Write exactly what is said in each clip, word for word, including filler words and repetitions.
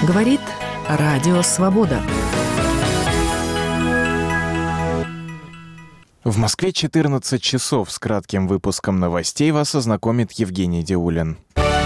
Говорит Радио Свобода. В Москве четырнадцать часов. С кратким выпуском новостей вас ознакомит Евгений Деулин.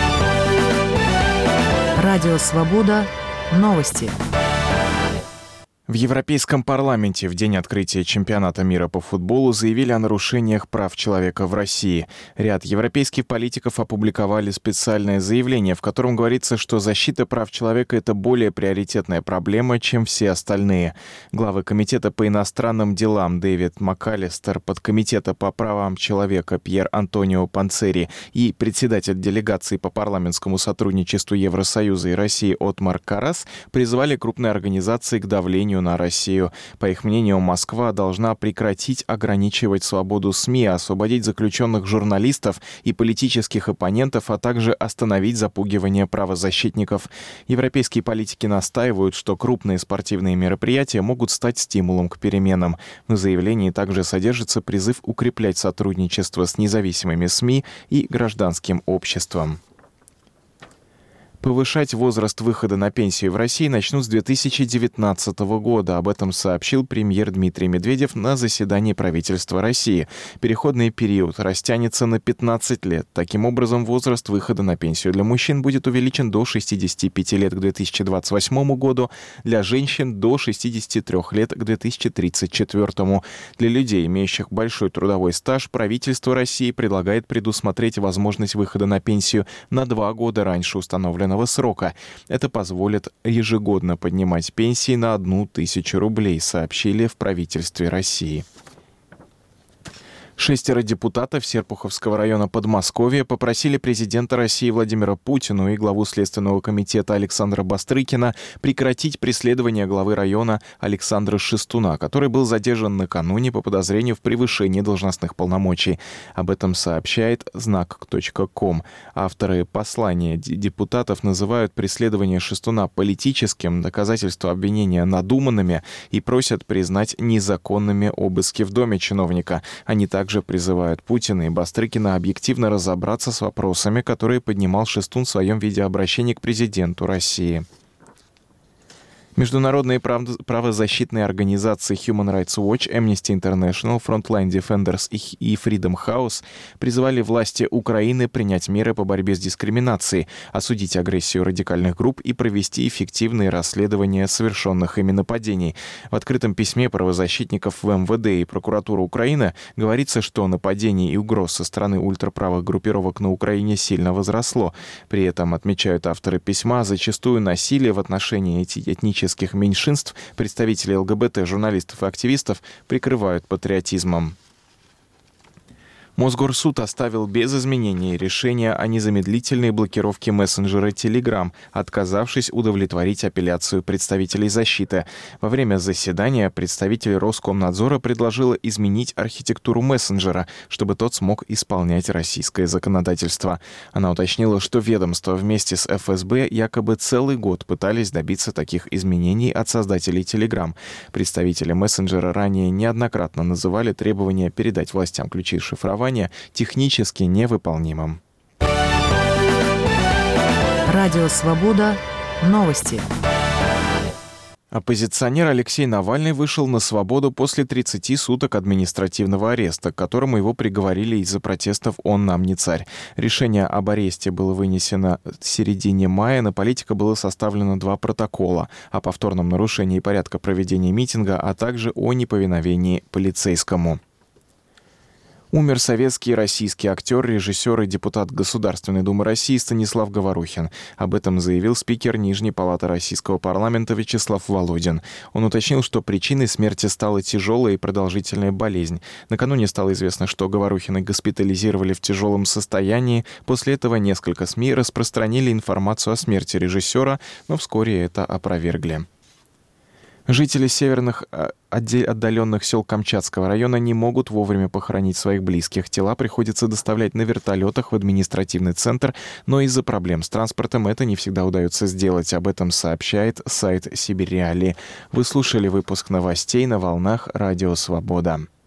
Радио Свобода. Новости. В Европейском парламенте в день открытия чемпионата мира по футболу заявили о нарушениях прав человека в России. Ряд европейских политиков опубликовали специальное заявление, в котором говорится, что защита прав человека – это более приоритетная проблема, чем все остальные. Главы Комитета по иностранным делам Дэвид МакАлистер, подкомитета по правам человека Пьер Антонио Панцери и председатель делегации по парламентскому сотрудничеству Евросоюза и России Отмар Карас призвали крупные организации к давлению на Россию. По их мнению, Москва должна прекратить ограничивать свободу СМИ, освободить заключенных журналистов и политических оппонентов, а также остановить запугивание правозащитников. Европейские политики настаивают, что крупные спортивные мероприятия могут стать стимулом к переменам. В заявлении также содержится призыв укреплять сотрудничество с независимыми СМИ и гражданским обществом. Повышать возраст выхода на пенсию в России начнут с две тысячи девятнадцатого года. Об этом сообщил премьер Дмитрий Медведев на заседании правительства России. Переходный период растянется на пятнадцать лет. Таким образом, возраст выхода на пенсию для мужчин будет увеличен до шестидесяти пяти лет к две тысячи двадцать восьмому году, для женщин до шестидесяти трёх лет к две тысячи тридцать четвёртому. Для людей, имеющих большой трудовой стаж, правительство России предлагает предусмотреть возможность выхода на пенсию на два года раньше установленного срока. Это позволит ежегодно поднимать пенсии на одну тысячу рублей, сообщили в правительстве России. Шестеро депутатов Серпуховского района Подмосковья попросили президента России Владимира Путина и главу Следственного комитета Александра Бастрыкина прекратить преследование главы района Александра Шестуна, который был задержан накануне по подозрению в превышении должностных полномочий. Об этом сообщает знак точка ком. Авторы послания депутатов называют преследование Шестуна политическим, доказательства обвинения надуманными и просят признать незаконными обыски в доме чиновника. Они также Также призывают Путина и Бастрыкина объективно разобраться с вопросами, которые поднимал Шестун в своем видеообращении к президенту России. Международные прав... правозащитные организации Human Rights Watch, Amnesty International, Frontline Defenders и Freedom House призвали власти Украины принять меры по борьбе с дискриминацией, осудить агрессию радикальных групп и провести эффективные расследования совершенных ими нападений. В открытом письме правозащитников в эм вэ дэ и прокуратуры Украины говорится, что нападений и угроз со стороны ультраправых группировок на Украине сильно возросло. При этом, отмечают авторы письма, зачастую насилие в отношении этнических меньшинств, представителей эл гэ бэ тэ, журналистов и активистов прикрывают патриотизмом. Мосгорсуд оставил без изменений решение о незамедлительной блокировке мессенджера Telegram, отказавшись удовлетворить апелляцию представителей защиты. Во время заседания представитель Роскомнадзора предложила изменить архитектуру мессенджера, чтобы тот смог исполнять российское законодательство. Она уточнила, что ведомство вместе с эф эс бэ якобы целый год пытались добиться таких изменений от создателей Telegram. Представители мессенджера ранее неоднократно называли требования передать властям ключи шифрования технически невыполнимым. Радио Свобода. Новости. Оппозиционер Алексей Навальный вышел на свободу после тридцати суток административного ареста, к которому его приговорили из-за протестов «Он нам не царь». Решение об аресте было вынесено в середине мая, на политика было составлено два протокола о повторном нарушении порядка проведения митинга, а также о неповиновении полицейскому. Умер советский и российский актер, режиссер и депутат Государственной Думы России Станислав Говорухин. Об этом заявил спикер Нижней палаты Российского парламента Вячеслав Володин. Он уточнил, что причиной смерти стала тяжелая и продолжительная болезнь. Накануне стало известно, что Говорухина госпитализировали в тяжелом состоянии. После этого несколько СМИ распространили информацию о смерти режиссера, но вскоре это опровергли. Жители северных отдаленных сел Камчатского района не могут вовремя похоронить своих близких. Тела приходится доставлять на вертолетах в административный центр, но из-за проблем с транспортом это не всегда удается сделать. Об этом сообщает сайт Сибирь Реали. Вы слушали выпуск новостей на волнах Радио Свобода.